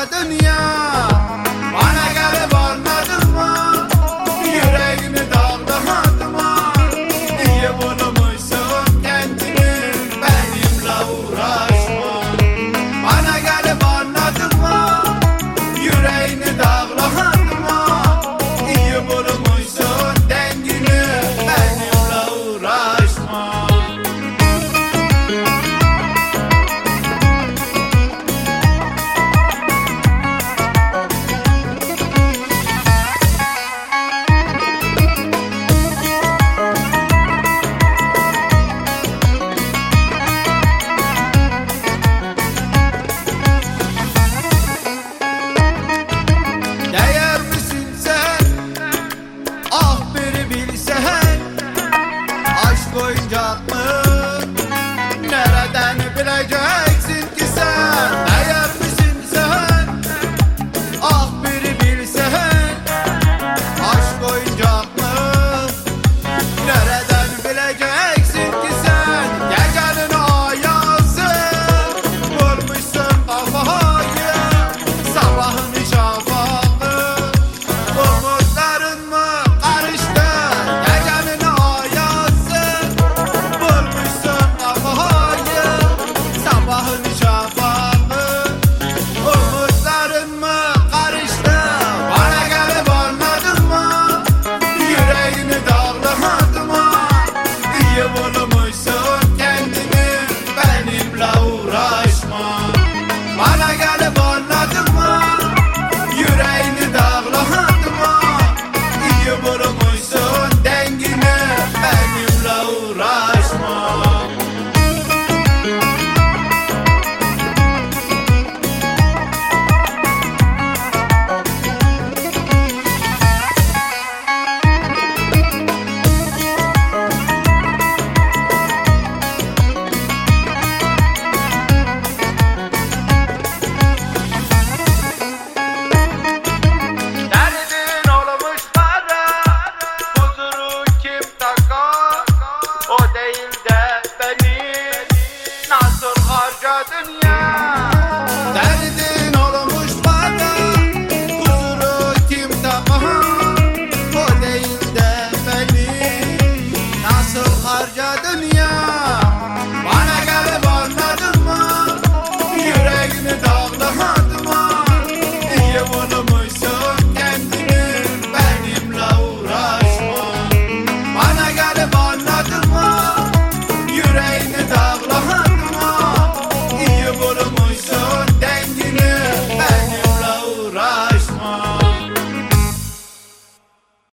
dünya. Bana gelip anladın mı? Yüreğimi dağlamadın mı? Niye bulmuşsun kendini, benimle uğraşma. Bana gelip anladın mı? Yüreğini dağlamadın mı? Niye bulmuşsun dengini, benimle uğraşma. Değer misin sen? Ah biri bilsen. Aşk oyuncak mı? Nereden bileceksin ki sen? Değer misin sen? Ah biri bilsen. Aşk oyuncak mı? Nereden bileceksin ki sen? Gecenin ayazı vurmuşsun kafayı, sabahın şafağı umutların mı karıştı? Gecenin ayazı vurmuşsun kafayı, sabahın şafağı umutların mı karıştı? Bana gelip anladın mı? Yüreğini dağlamadın mı? İyi bulmuşsun kendini, benimle uğraşma. Bana gelip anladın mı? Yüreğini dağlamadın mı? İyi bulmuşsun dengini, benimle uğraşma. Derdin olmuş para, huzuru kim takar? O değil de beni nasıl harca dünya?